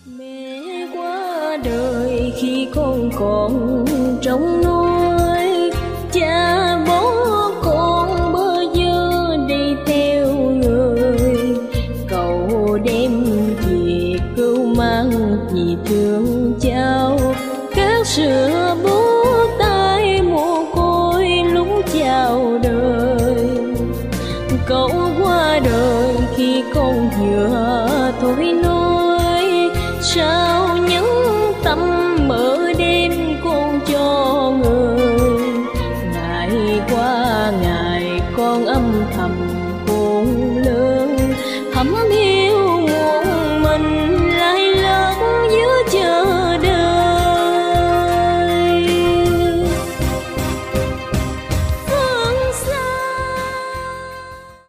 Mẹ qua đời khi con còn trong nuôi, cha bố con bơ vơ đi theo người. Cậu đem về cưu mang vì thương cháu, cát sữa bố tay mồ côi lúc chào đời. Cậu qua đời khi con vừa thôi nói sao